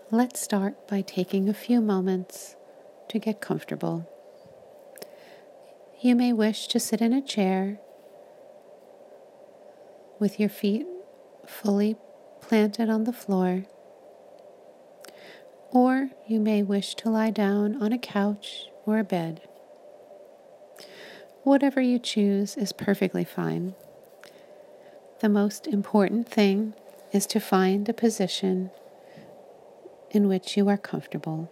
Let's start by taking a few moments to get comfortable. You may wish to sit in a chair with your feet fully planted on the floor, or you may wish to lie down on a couch or a bed. Whatever you choose is perfectly fine. The most important thing is to find a position in which you are comfortable.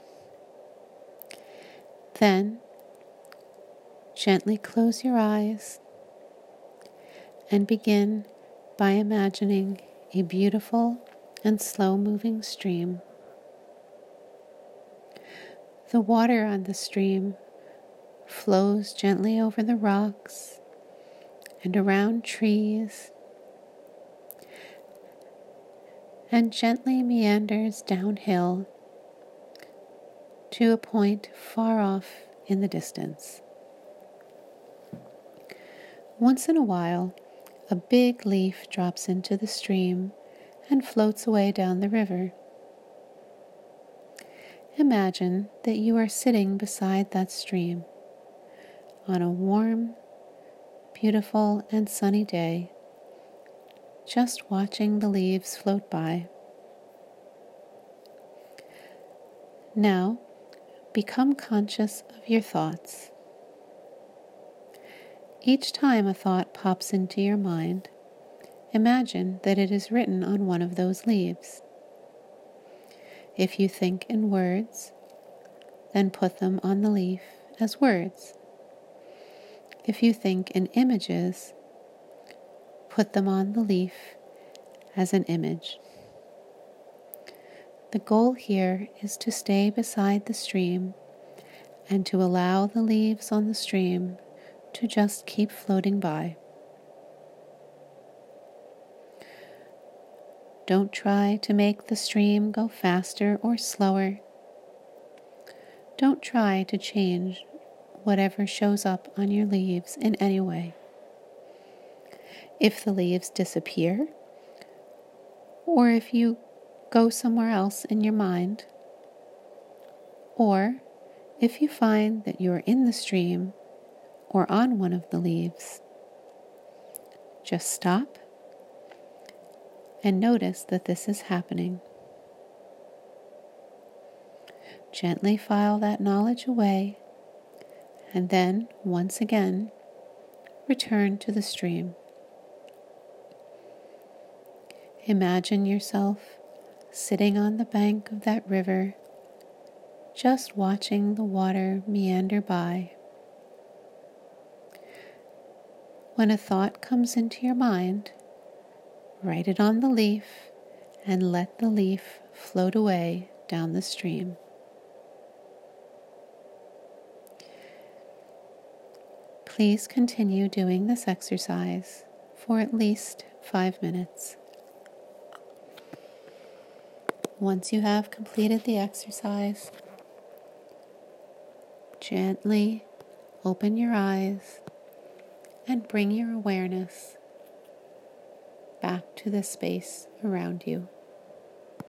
Then, gently close your eyes and begin by imagining a beautiful and slow-moving stream. The water on the stream flows gently over the rocks and around trees and gently meanders downhill to a point far off in the distance. Once in a while, a big leaf drops into the stream and floats away down the river. Imagine that you are sitting beside that stream on a warm, beautiful, and sunny day, just watching the leaves float by. Now, become conscious of your thoughts. Each time a thought pops into your mind, imagine that it is written on one of those leaves. If you think in words, then put them on the leaf as words. If you think in images, put them on the leaf as an image. The goal here is to stay beside the stream and to allow the leaves on the stream to just keep floating by. Don't try to make the stream go faster or slower. Don't try to change whatever shows up on your leaves in any way. If the leaves disappear, or if you go somewhere else in your mind, or if you find that you are in the stream or on one of the leaves, just stop and notice that this is happening. Gently file that knowledge away, and then, once again, return to the stream. Imagine yourself sitting on the bank of that river, just watching the water meander by. When a thought comes into your mind, write it on the leaf and let the leaf float away down the stream. Please continue doing this exercise for at least 5 minutes. Once you have completed the exercise, gently open your eyes and bring your awareness back to the space around you.